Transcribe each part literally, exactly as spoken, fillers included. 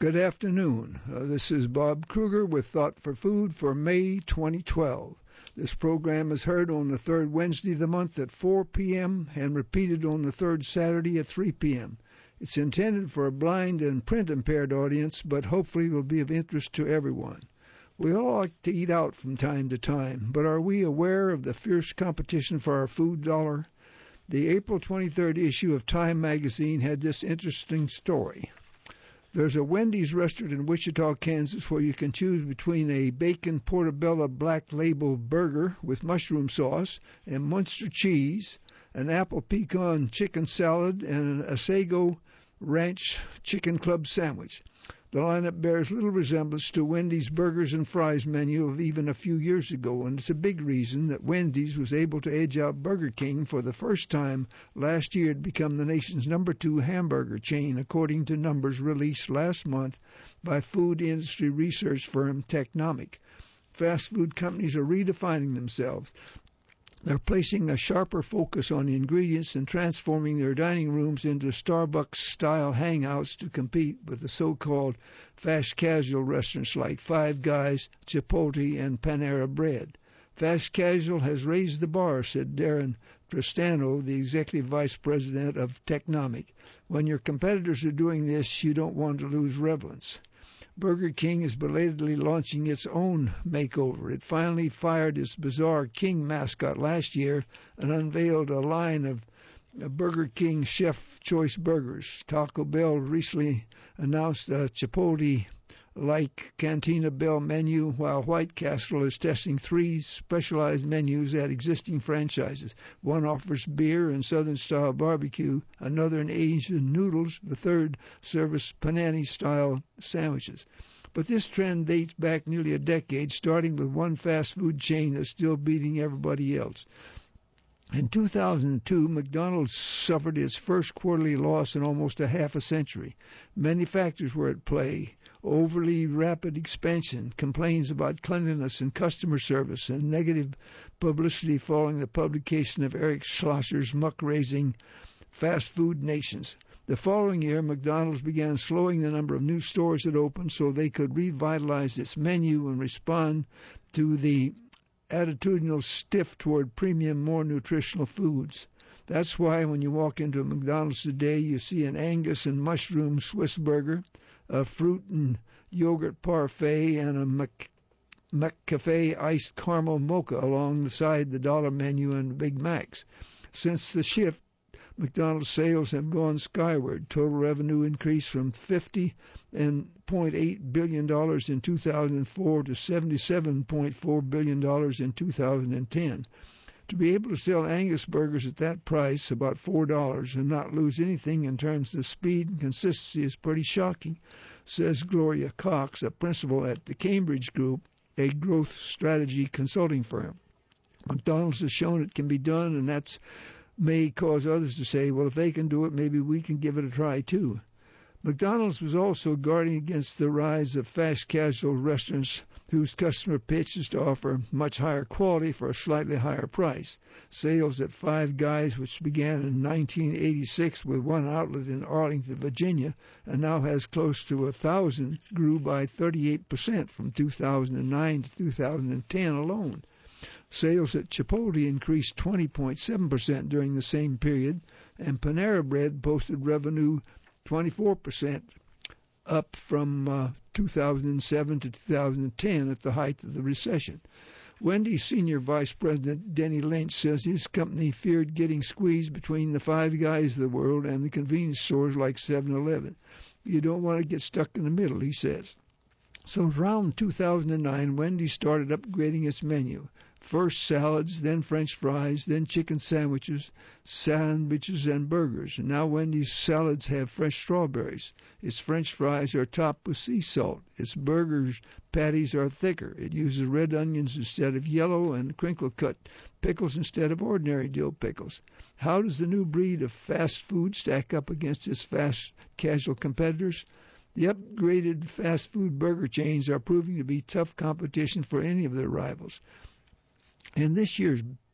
Good afternoon. Uh, this is Bob Kruger with Thought for Food for May twenty twelve. This program is heard on the third Wednesday of the month at four p.m. and repeated on the third Saturday at three p.m. It's intended for a blind and print-impaired audience, but hopefully will be of interest to everyone. We all like to eat out from time to time, but are we aware of the fierce competition for our food dollar? The April twenty-third issue of Time magazine had this interesting story. There's a Wendy's restaurant in Wichita, Kansas, where you can choose between a bacon portobello black label burger with mushroom sauce and Munster cheese, an apple pecan chicken salad, and an Asego ranch chicken club sandwich. The lineup bears little resemblance to Wendy's burgers and fries menu of even a few years ago, and it's a big reason that Wendy's was able to edge out Burger King for the first time last year to become the nation's number two hamburger chain, according to numbers released last month by food industry research firm Technomic. Fast food companies are redefining themselves. They're placing a sharper focus on the ingredients and transforming their dining rooms into Starbucks-style hangouts to compete with the so-called fast casual restaurants like Five Guys, Chipotle, and Panera Bread. Fast casual has raised the bar, said Darren Tristano, the executive vice president of Technomic. When your competitors are doing this, you don't want to lose relevance. Burger King is belatedly launching its own makeover. It finally fired its bizarre King mascot last year and unveiled a line of Burger King Chef Choice burgers. Taco Bell recently announced a Chipotle-like Cantina Bell menu, while White Castle is testing three specialized menus at existing franchises. One offers beer and Southern-style barbecue, another an Asian noodles, the third serves panini-style sandwiches. But this trend dates back nearly a decade, starting with one fast food chain that's still beating everybody else. In two thousand two, McDonald's suffered its first quarterly loss in almost a half a century. Many factors were at play. Overly rapid expansion, complaints about cleanliness and customer service, and negative publicity following the publication of Eric Schlosser's muck-raising Fast Food Nations. The following year, McDonald's began slowing the number of new stores that opened so they could revitalize its menu and respond to the attitudinal stiff toward premium, more nutritional foods. That's why when you walk into a McDonald's today, you see an Angus and mushroom Swiss burger, a fruit and yogurt parfait, and a Mc, McCafe iced caramel mocha alongside the dollar menu and Big Macs. Since the shift, McDonald's sales have gone skyward. Total revenue increased from fifty point eight billion dollars in two thousand four to seventy-seven point four billion dollars in two thousand ten. To be able to sell Angus burgers at that price, about four dollars, and not lose anything in terms of speed and consistency is pretty shocking, says Gloria Cox, a principal at the Cambridge Group, a growth strategy consulting firm. McDonald's has shown it can be done, and that's may cause others to say, well, if they can do it, maybe we can give it a try too. McDonald's was also guarding against the rise of fast casual restaurants whose customer pitch is to offer much higher quality for a slightly higher price. Sales at Five Guys, which began in nineteen eighty-six with one outlet in Arlington, Virginia, and now has close to a thousand, grew by thirty-eight percent from two thousand nine to two thousand ten alone. Sales at Chipotle increased twenty point seven percent during the same period, and Panera Bread posted revenue twenty-four percent up from uh, two thousand seven to two thousand ten at the height of the recession. Wendy's senior vice president Denny Lynch says his company feared getting squeezed between the Five Guys of the world and the convenience stores like seven eleven. You don't want to get stuck in the middle, he says. So around two thousand nine, Wendy's started upgrading its menu. First salads, then French fries, then chicken sandwiches, sandwiches, and burgers. And now Wendy's salads have fresh strawberries. Its French fries are topped with sea salt. Its burgers patties are thicker. It uses red onions instead of yellow and crinkle-cut pickles instead of ordinary dill pickles. How does the new breed of fast food stack up against its fast casual competitors? The upgraded fast food burger chains are proving to be tough competition for any of their rivals. In this year's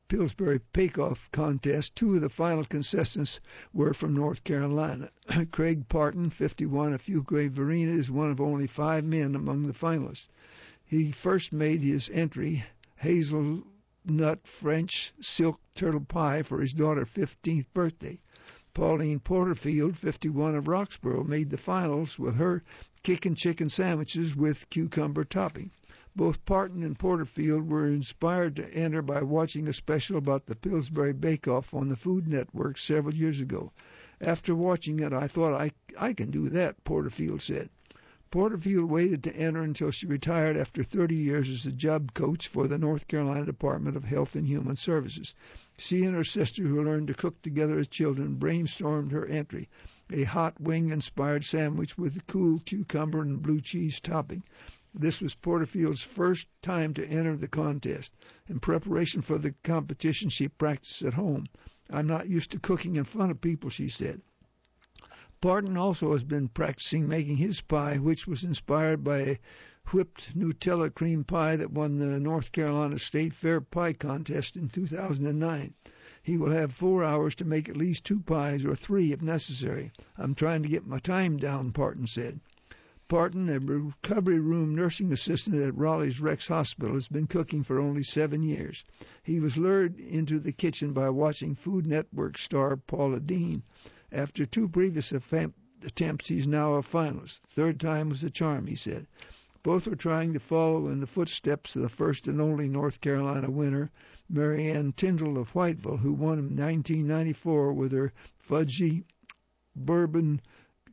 Pillsbury Bake-Off contest, two of the final contestants were from North Carolina. Craig Parton, fifty-one, of Fuquay Varina, is one of only five men among the finalists. He first made his entry, hazelnut French silk turtle pie, for his daughter's fifteenth birthday. Pauline Porterfield, fifty-one, of Roxborough, made the finals with her kickin' chicken sandwiches with cucumber topping. Both Parton and Porterfield were inspired to enter by watching a special about the Pillsbury Bake-Off on the Food Network several years ago. After watching it, I thought, I, I can do that, Porterfield said. Porterfield waited to enter until she retired after thirty years as a job coach for the North Carolina Department of Health and Human Services. She and her sister, who learned to cook together as children, brainstormed her entry, a hot wing-inspired sandwich with a cool cucumber and blue cheese topping. This was Porterfield's first time to enter the contest. In preparation for the competition, she practiced at home. I'm not used to cooking in front of people, she said. Parton also has been practicing making his pie, which was inspired by a whipped Nutella cream pie that won the North Carolina State Fair Pie Contest in two thousand nine. He will have four hours to make at least two pies, or three if necessary. I'm trying to get my time down, Parton said. Parton, a recovery room nursing assistant at Raleigh's Rex Hospital, has been cooking for only seven years. He was lured into the kitchen by watching Food Network star Paula Deen. After two previous attempts, he's now a finalist. Third time was a charm, he said. Both were trying to follow in the footsteps of the first and only North Carolina winner, Mary Ann Tyndall of Whiteville, who won in nineteen ninety-four with her fudgy bourbon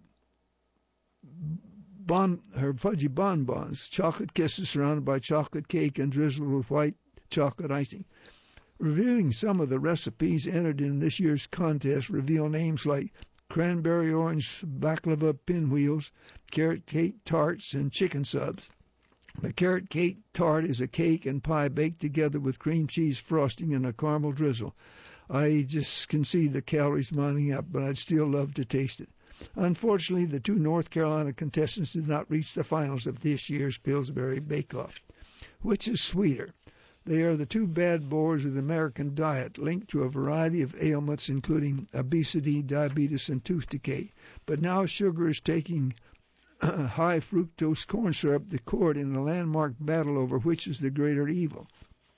Bon, her fudgy bonbons, chocolate kisses surrounded by chocolate cake and drizzled with white chocolate icing. Reviewing some of the recipes entered in this year's contest reveal names like cranberry orange baklava pinwheels, carrot cake tarts, and chicken subs. The carrot cake tart is a cake and pie baked together with cream cheese frosting and a caramel drizzle. I just can see the calories mounting up, but I'd still love to taste it. Unfortunately, the two North Carolina contestants did not reach the finals of this year's Pillsbury Bake-Off. Which is sweeter? They are the two bad boys of the American diet, linked to a variety of ailments, including obesity, diabetes, and tooth decay. But now sugar is taking uh, high fructose corn syrup to court in a landmark battle over which is the greater evil.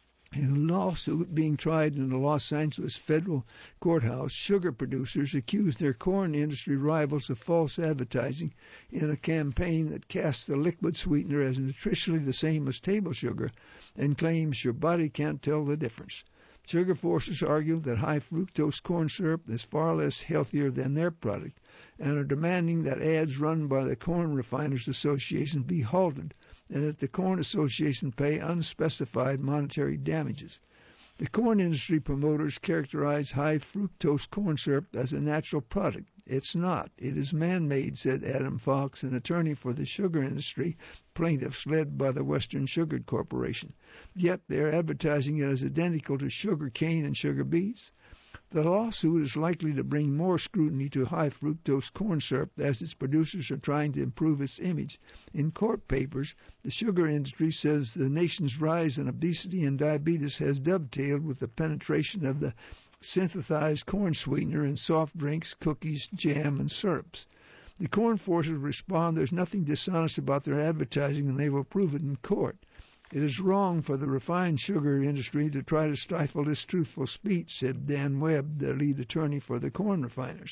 In a lawsuit being tried in the Los Angeles federal courthouse, sugar producers accused their corn industry rivals of false advertising in a campaign that casts the liquid sweetener as nutritionally the same as table sugar and claims your body can't tell the difference. Sugar forces argue that high fructose corn syrup is far less healthier than their product and are demanding that ads run by the Corn Refiners Association be halted and that the Corn Association pay unspecified monetary damages. The corn industry promoters characterize high fructose corn syrup as a natural product. It's not. It is man-made, said Adam Fox, an attorney for the sugar industry plaintiffs led by the Western Sugar Corporation. Yet they are advertising it as identical to sugar cane and sugar beets. The lawsuit is likely to bring more scrutiny to high fructose corn syrup as its producers are trying to improve its image. In court papers, the sugar industry says the nation's rise in obesity and diabetes has dovetailed with the penetration of the synthesized corn sweetener in soft drinks, cookies, jam, and syrups. The corn forces respond there's nothing dishonest about their advertising and they will prove it in court. It is wrong for the refined sugar industry to try to stifle this truthful speech, said Dan Webb, the lead attorney for the corn refiners.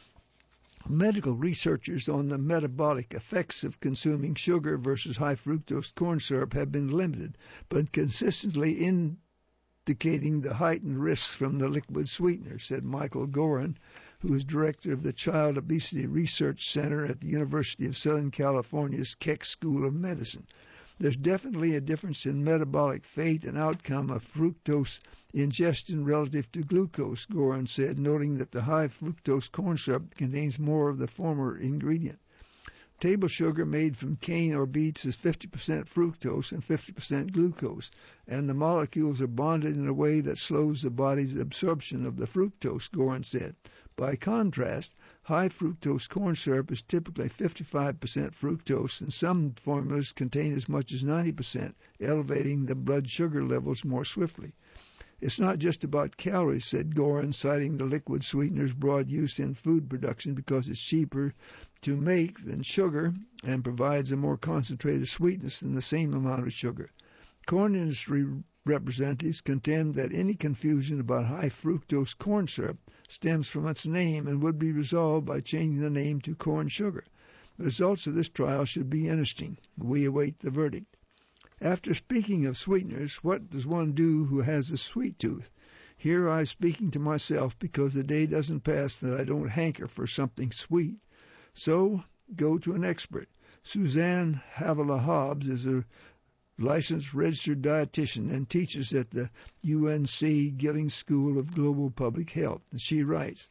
Medical researchers on the metabolic effects of consuming sugar versus high fructose corn syrup have been limited, but consistently indicating the heightened risks from the liquid sweetener, said Michael Gorin, who is director of the Child Obesity Research Center at the University of Southern California's Keck School of Medicine. There's definitely a difference in metabolic fate and outcome of fructose ingestion relative to glucose, Gorin said, noting that the high fructose corn syrup contains more of the former ingredient. Table sugar made from cane or beets is fifty percent fructose and fifty percent glucose, and the molecules are bonded in a way that slows the body's absorption of the fructose, Gorin said. By contrast, high fructose corn syrup is typically fifty-five percent fructose, and some formulas contain as much as ninety percent, elevating the blood sugar levels more swiftly. It's not just about calories, said Gorin, citing the liquid sweetener's broad use in food production because it's cheaper to make than sugar and provides a more concentrated sweetness than the same amount of sugar. Corn industry representatives contend that any confusion about high fructose corn syrup stems from its name and would be resolved by changing the name to corn sugar. The results of this trial should be interesting. We await the verdict. After speaking of sweeteners, what does one do who has a sweet tooth? Here I'm speaking to myself because the day doesn't pass that I don't hanker for something sweet. So, go to an expert. Suzanne Havilah Hobbs is a licensed registered dietitian and teaches at the U N C Gillings School of Global Public Health. And she writes,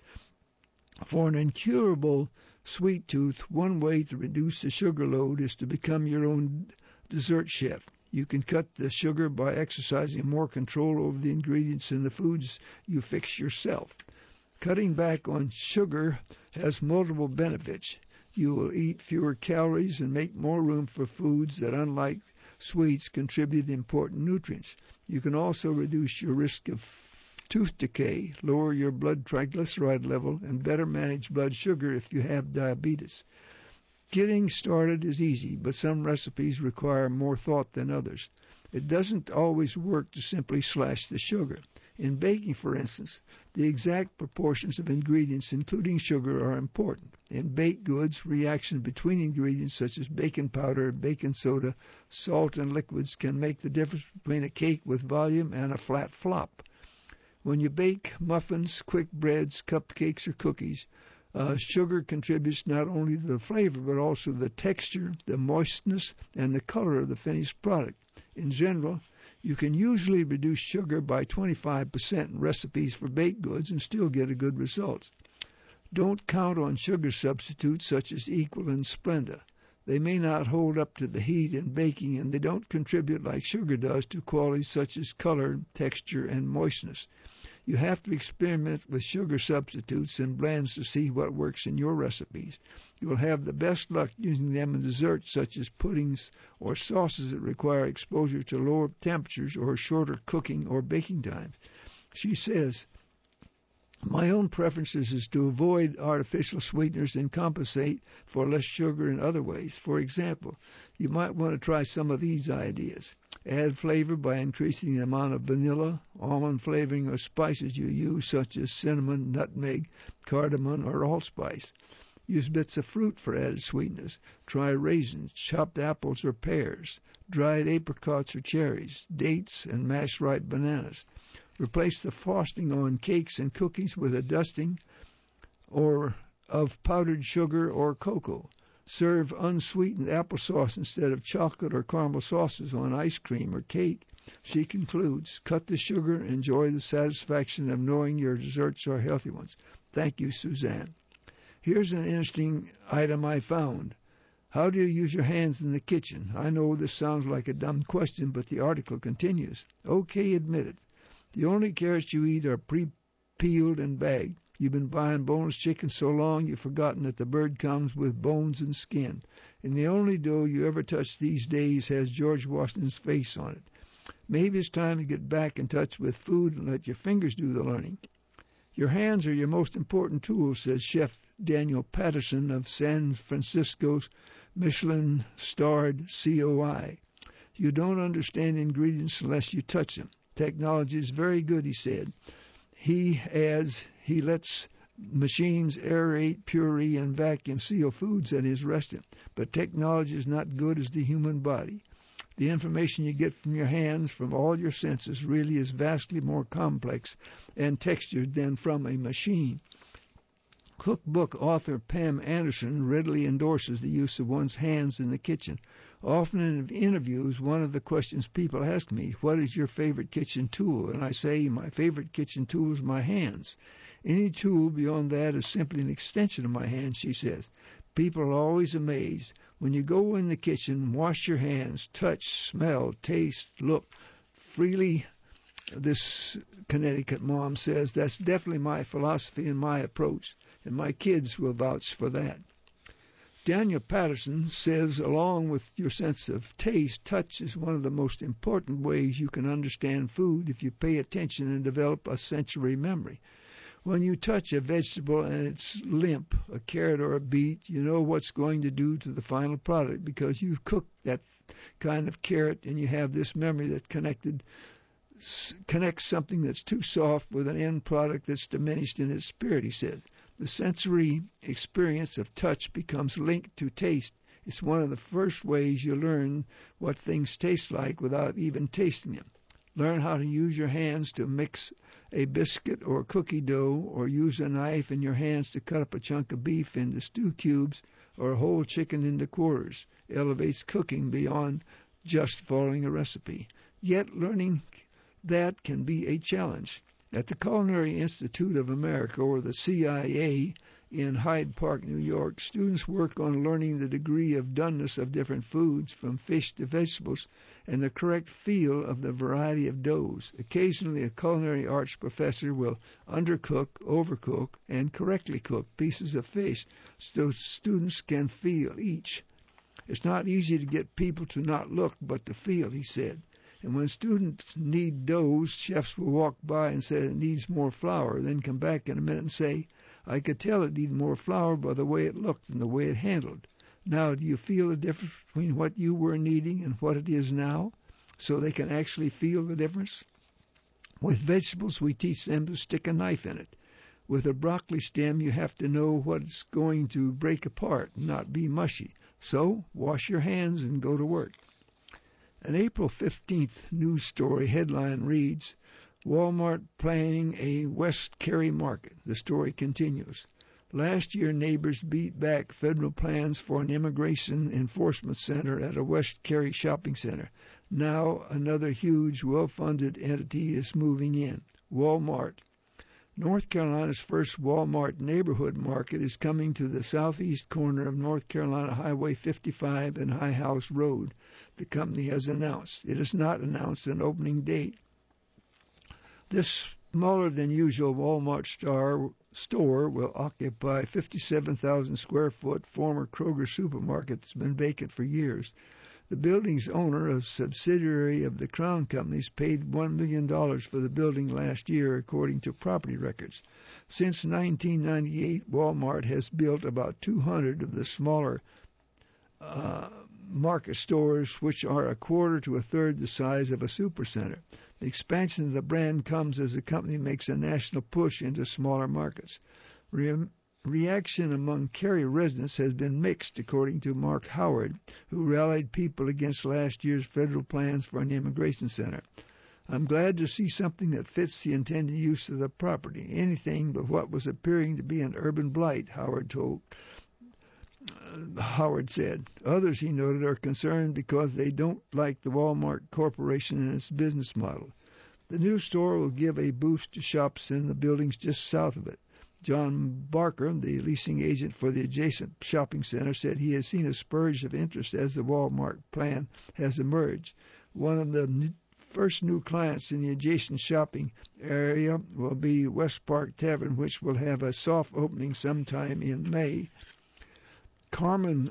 for an incurable sweet tooth, one way to reduce the sugar load is to become your own dessert chef. You can cut the sugar by exercising more control over the ingredients in the foods you fix yourself. Cutting back on sugar has multiple benefits. You will eat fewer calories and make more room for foods that, unlike sweets, contribute important nutrients. You can also reduce your risk of tooth decay, lower your blood triglyceride level, and better manage blood sugar if you have diabetes. Getting started is easy, but some recipes require more thought than others. It doesn't always work to simply slash the sugar. In baking, for instance, the exact proportions of ingredients, including sugar, are important. In baked goods, reaction between ingredients such as baking powder, baking soda, salt, and liquids can make the difference between a cake with volume and a flat flop. When you bake muffins, quick breads, cupcakes, or cookies, uh, sugar contributes not only to the flavor but also the texture, the moistness, and the color of the finished product. In general, you can usually reduce sugar by twenty-five percent in recipes for baked goods and still get a good result. Don't count on sugar substitutes such as Equal and Splenda. They may not hold up to the heat in baking, and they don't contribute like sugar does to qualities such as color, texture, and moistness. You have to experiment with sugar substitutes and blends to see what works in your recipes. You will have the best luck using them in desserts such as puddings or sauces that require exposure to lower temperatures or shorter cooking or baking times. She says, my own preferences is to avoid artificial sweeteners and compensate for less sugar in other ways. For example, you might want to try some of these ideas. Add flavor by increasing the amount of vanilla, almond flavoring, or spices you use, such as cinnamon, nutmeg, cardamom, or allspice. Use bits of fruit for added sweetness. Try raisins, chopped apples or pears, dried apricots or cherries, dates, and mashed ripe bananas. Replace the frosting on cakes and cookies with a dusting or of powdered sugar or cocoa. Serve unsweetened applesauce instead of chocolate or caramel sauces on ice cream or cake. She concludes, cut the sugar, enjoy the satisfaction of knowing your desserts are healthy ones. Thank you, Suzanne. Here's an interesting item I found. How do you use your hands in the kitchen? I know this sounds like a dumb question, but the article continues. Okay, admit it. The only carrots you eat are pre-peeled and bagged. You've been buying boneless chicken so long you've forgotten that the bird comes with bones and skin. And the only dough you ever touch these days has George Washington's face on it. Maybe it's time to get back in touch with food and let your fingers do the learning. Your hands are your most important tool, says Chef Daniel Patterson of San Francisco's Michelin-starred C O I. You don't understand ingredients unless you touch them. Technology is very good, he said. He adds he lets machines aerate, puree, and vacuum seal foods at his restaurant, but technology is not good as the human body. The information you get from your hands, from all your senses, really is vastly more complex and textured than from a machine. Cookbook author Pam Anderson readily endorses the use of one's hands in the kitchen. Often in interviews, one of the questions people ask me, what is your favorite kitchen tool? And I say, my favorite kitchen tool is my hands. Any tool beyond that is simply an extension of my hands, she says. People are always amazed. When you go in the kitchen, wash your hands, touch, smell, taste, look freely. This Connecticut mom says, that's definitely my philosophy and my approach, and my kids will vouch for that. Daniel Patterson says, along with your sense of taste, touch is one of the most important ways you can understand food if you pay attention and develop a sensory memory. When you touch a vegetable and it's limp, a carrot or a beet, you know what's going to do to the final product because you've cooked that kind of carrot and you have this memory that connected connects something that's too soft with an end product that's diminished in its spirit, he says. The sensory experience of touch becomes linked to taste. It's one of the first ways you learn what things taste like without even tasting them. Learn how to use your hands to mix a biscuit or cookie dough, or use a knife in your hands to cut up a chunk of beef into stew cubes or a whole chicken into quarters. Elevates cooking beyond just following a recipe. Yet learning that can be a challenge. At the Culinary Institute of America, or the C I A, in Hyde Park, New York, students work on learning the degree of doneness of different foods, from fish to vegetables, and the correct feel of the variety of doughs. Occasionally, a culinary arts professor will undercook, overcook, and correctly cook pieces of fish so students can feel each. It's not easy to get people to not look but to feel, he said. And when students need doughs, chefs will walk by and say it needs more flour, then come back in a minute and say, I could tell it needed more flour by the way it looked and the way it handled. Now, do you feel the difference between what you were needing and what it is now? So they can actually feel the difference? With vegetables, we teach them to stick a knife in it. With a broccoli stem, you have to know what it's going to break apart and not be mushy. So, wash your hands and go to work. An April fifteenth news story headline reads, Walmart planning a West Cary market. The story continues. Last year, neighbors beat back federal plans for an immigration enforcement center at a West Cary shopping center. Now, another huge, well-funded entity is moving in, Walmart. North Carolina's first Walmart neighborhood market is coming to the southeast corner of North Carolina Highway fifty-five and High House Road, the company has announced. It has not announced an opening date. This smaller-than-usual Walmart star store will occupy fifty-seven thousand square foot former Kroger supermarket that's been vacant for years. The building's owner, a subsidiary of the Crown Companies, paid one million dollars for the building last year, according to property records. Since nineteen ninety-eight, Walmart has built about two hundred of the smaller uh, market stores, which are a quarter to a third the size of a supercenter. The expansion of the brand comes as the company makes a national push into smaller markets. Re- reaction among Cary residents has been mixed, according to Mark Howard, who rallied people against last year's federal plans for an immigration center. I'm glad to see something that fits the intended use of the property. Anything but what was appearing to be an urban blight, Howard told. Uh, Howard said. Others, he noted, are concerned because they don't like the Walmart Corporation and its business model. The new store will give a boost to shops in the buildings just south of it. John Barker, the leasing agent for the adjacent shopping center, said he has seen a spurge of interest as the Walmart plan has emerged. One of the first new clients in the adjacent shopping area will be West Park Tavern, which will have a soft opening sometime in May. Carmen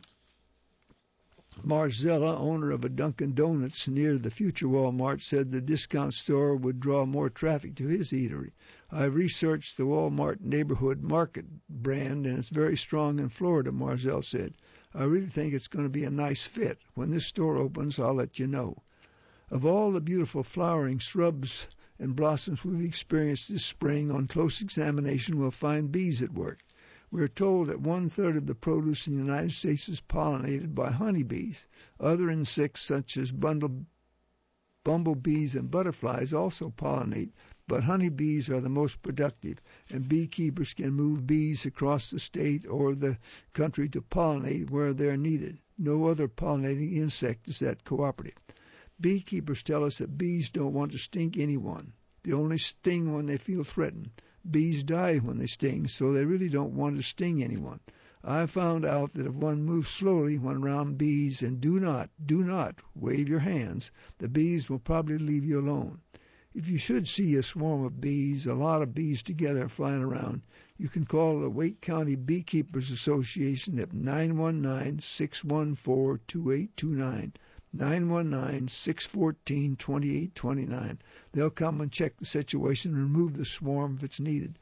Marzella, owner of a Dunkin' Donuts near the future Walmart, said the discount store would draw more traffic to his eatery. I researched the Walmart neighborhood market brand, and it's very strong in Florida, Marzell said. I really think it's going to be a nice fit. When this store opens, I'll let you know. Of all the beautiful flowering shrubs and blossoms we've experienced this spring, on close examination we'll find bees at work. We're told that one-third of the produce in the United States is pollinated by honeybees. Other insects such as bundle, bumblebees and butterflies also pollinate, but honeybees are the most productive, and beekeepers can move bees across the state or the country to pollinate where they're needed. No other pollinating insect is that cooperative. Beekeepers tell us that bees don't want to sting anyone. They only sting when they feel threatened. Bees die when they sting, so they really don't want to sting anyone. I found out that if one moves slowly when around bees and do not, do not wave your hands, the bees will probably leave you alone. If you should see a swarm of bees, a lot of bees together flying around, You can call the Wake County Beekeepers Association at nine one nine, six one four, two eight two nine. nine one nine, six one four, two eight two nine. They'll come and check the situation and remove the swarm if it's needed.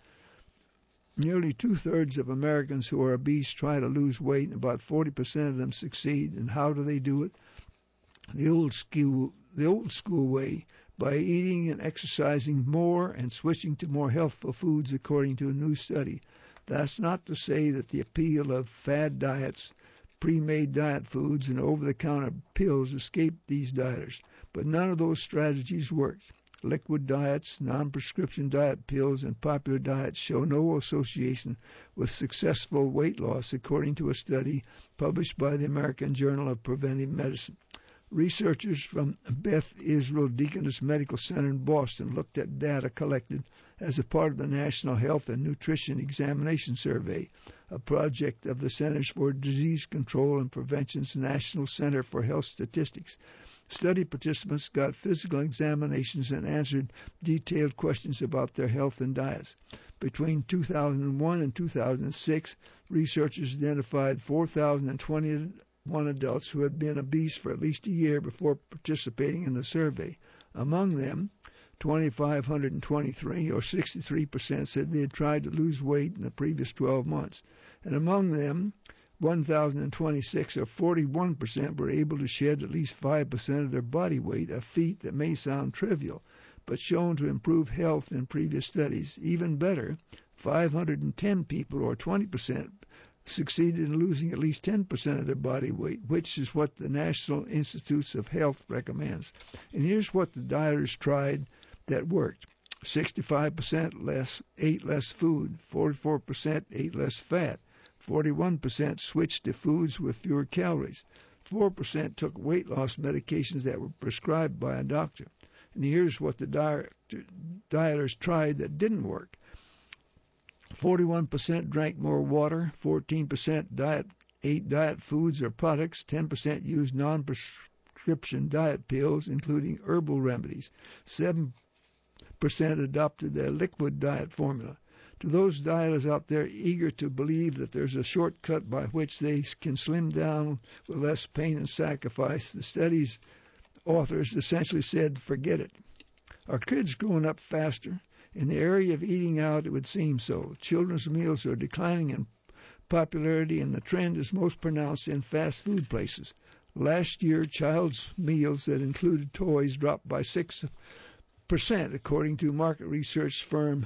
Nearly two-thirds of Americans who are obese try to lose weight, and about forty percent of them succeed. And how do they do it? The old school, the old school way, by eating and exercising more and switching to more healthful foods, according to a new study. That's not to say that the appeal of fad diets, pre-made diet foods, and over-the-counter pills escape these dieters, but none of those strategies worked. Liquid diets, non-prescription diet pills, and popular diets show no association with successful weight loss, according to a study published by the American Journal of Preventive Medicine. Researchers from Beth Israel Deaconess Medical Center in Boston looked at data collected as a part of the National Health and Nutrition Examination Survey, a project of the Centers for Disease Control and Prevention's National Center for Health Statistics. Study participants got physical examinations and answered detailed questions about their health and diets. Between two thousand one and two thousand six, researchers identified four thousand twenty-one adults who had been obese for at least a year before participating in the survey. Among them, two thousand five hundred twenty-three, or sixty-three percent, said they had tried to lose weight in the previous twelve months. And among them, one thousand twenty-six, or forty-one percent, were able to shed at least five percent of their body weight, a feat that may sound trivial, but shown to improve health in previous studies. Even better, five hundred ten people, or twenty percent, succeeded in losing at least ten percent of their body weight, which is what the National Institutes of Health recommends. And here's what the dieters tried that worked. sixty-five percent less ate less food, forty-four percent ate less fat, forty-one percent switched to foods with fewer calories, four percent took weight loss medications that were prescribed by a doctor. And here's what the diet, dieters tried that didn't work. forty-one percent drank more water, fourteen percent diet ate diet foods or products, ten percent used non-prescription diet pills, including herbal remedies, seven percent adopted a liquid diet formula. To those dieters out there eager to believe that there's a shortcut by which they can slim down with less pain and sacrifice, the study's authors essentially said, forget it. Are kids growing up faster? In the area of eating out, it would seem so. Children's meals are declining in popularity, and the trend is most pronounced in fast food places. Last year, child's meals that included toys dropped by six percent, according to market research firm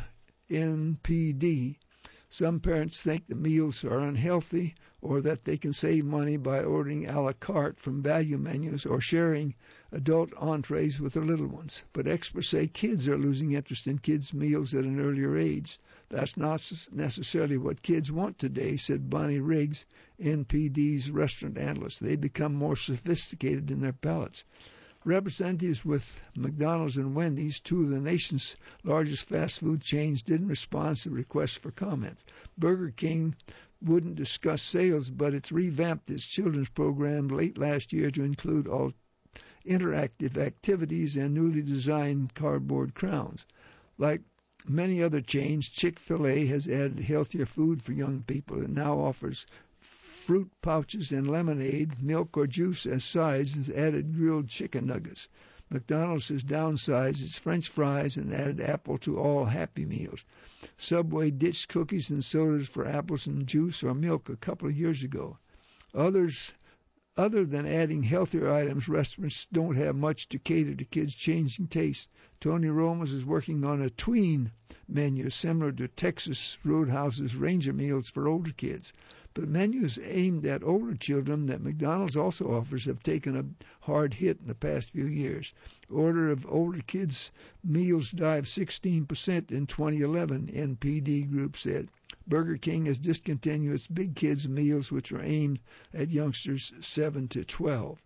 N P D. Some parents think the meals are unhealthy or that they can save money by ordering a la carte from value menus or sharing adult entrees with their little ones. But experts say kids are losing interest in kids' meals at an earlier age. That's not necessarily what kids want today, said Bonnie Riggs, N P D's restaurant analyst. They become more sophisticated in their palates. Representatives with McDonald's and Wendy's, two of the nation's largest fast food chains, didn't respond to requests for comments. Burger King wouldn't discuss sales, but it's revamped its children's program late last year to include all interactive activities and newly designed cardboard crowns. Like many other chains, Chick-fil-A has added healthier food for young people and now offers fruit pouches and lemonade, milk or juice as sides, and added grilled chicken nuggets. McDonald's has downsized its French fries and added apple to all Happy Meals. Subway ditched cookies and sodas for apples and juice or milk a couple of years ago. Others, other than adding healthier items, restaurants don't have much to cater to kids' changing tastes. Tony Roma's is working on a tween menu similar to Texas Roadhouse's Ranger Meals for older kids. But menus aimed at older children that McDonald's also offers have taken a hard hit in the past few years. Order of older kids' meals dived sixteen percent in twenty eleven, N P D Group said. Burger King has discontinued its big kids' meals, which are aimed at youngsters seven to twelve.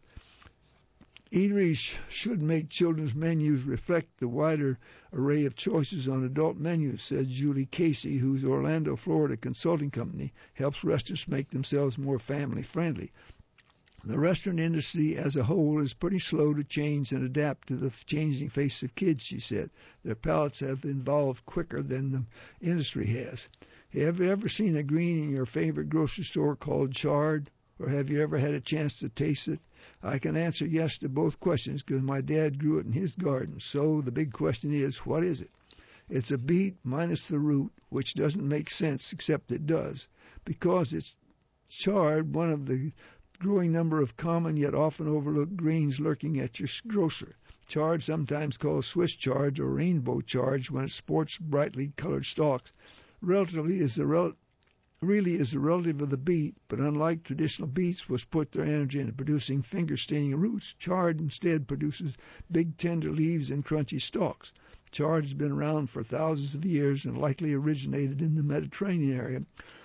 Eateries should make children's menus reflect the wider array of choices on adult menus, said Julie Casey, whose Orlando, Florida consulting company helps restaurants make themselves more family-friendly. The restaurant industry as a whole is pretty slow to change and adapt to the changing face of kids, she said. Their palates have evolved quicker than the industry has. Have you ever seen a green in your favorite grocery store called chard? Or have you ever had a chance to taste it? I can answer yes to both questions because my dad grew it in his garden. So the big question is, what is it? It's a beet minus the root, which doesn't make sense, except it does. Because it's chard, one of the growing number of common yet often overlooked greens lurking at your grocer. Chard, sometimes called Swiss chard or rainbow chard when it sports brightly colored stalks, relatively is the rel- really is a relative of the beet, but unlike traditional beets which put their energy into producing finger-staining roots, chard instead produces big tender leaves and crunchy stalks. Chard has been around for thousands of years and likely originated in the Mediterranean area,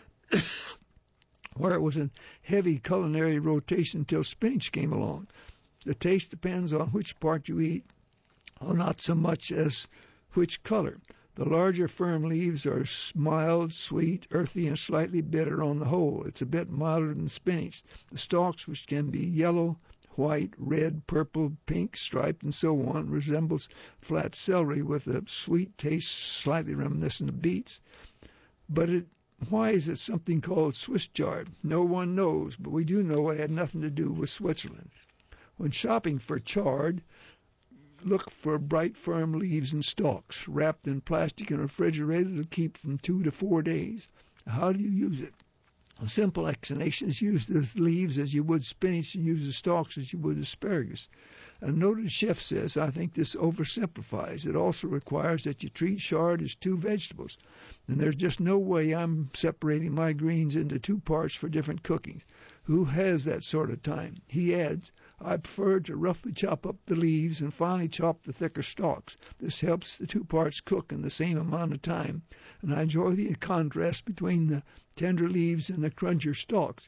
where it was in heavy culinary rotation until spinach came along. The taste depends on which part you eat, or not so much as which color. The larger firm leaves are mild, sweet, earthy, and slightly bitter on the whole. It's a bit milder than spinach. The stalks, which can be yellow, white, red, purple, pink, striped, and so on, resembles flat celery with a sweet taste slightly reminiscent of beets. But it, why is it something called Swiss chard? No one knows, but we do know it had nothing to do with Switzerland. When shopping for chard, look for bright, firm leaves and stalks, wrapped in plastic and refrigerated to keep from two to four days. How do you use it? A simple explanation is use the leaves as you would spinach and use the stalks as you would asparagus. A noted chef says, I think this oversimplifies. It also requires that you treat chard as two vegetables, and there's just no way I'm separating my greens into two parts for different cookings. Who has that sort of time? He adds, I prefer to roughly chop up the leaves and finally chop the thicker stalks. This helps the two parts cook in the same amount of time, and I enjoy the contrast between the tender leaves and the crunchier stalks.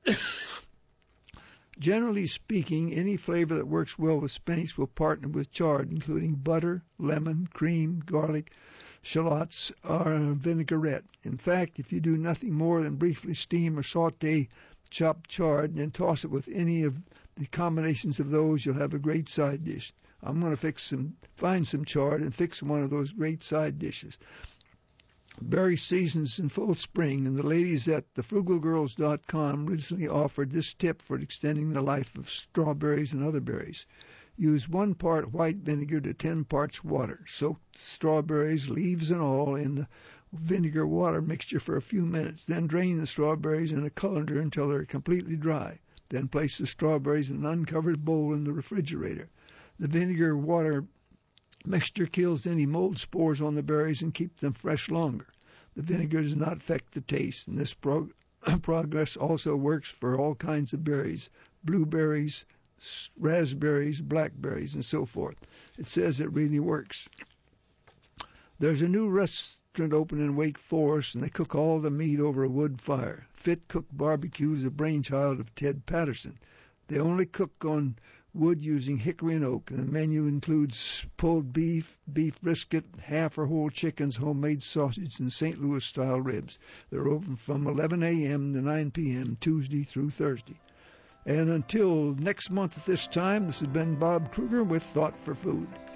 Generally speaking, any flavor that works well with spinach will partner with chard, including butter, lemon, cream, garlic, shallots, or vinaigrette. In fact, if you do nothing more than briefly steam or saute chopped chard and then toss it with any of the combinations of those, you'll have a great side dish. I'm going to fix some, find some chard and fix one of those great side dishes. Berry season's in full spring, and the ladies at the frugal girls dot com recently offered this tip for extending the life of strawberries and other berries. Use one part white vinegar to ten parts water. Soak strawberries, leaves and all, in the vinegar water mixture for a few minutes. Then drain the strawberries in a colander until they're completely dry. Then place the strawberries in an uncovered bowl in the refrigerator. The vinegar water mixture kills any mold spores on the berries and keeps them fresh longer. The vinegar does not affect the taste, and this prog- progress also works for all kinds of berries, blueberries, raspberries, blackberries, and so forth. It says it really works. There's a new restaurant open in Wake Forest, and they cook all the meat over a wood fire. Fit Cook Barbecue is a brainchild of Ted Patterson. They only cook on wood using hickory and oak, and the menu includes pulled beef, beef brisket, half or whole chickens, homemade sausage, and Saint Louis-style ribs. They're open from eleven a.m. to nine p.m. Tuesday through Thursday. And until next month at this time, this has been Bob Kruger with Thought for Food.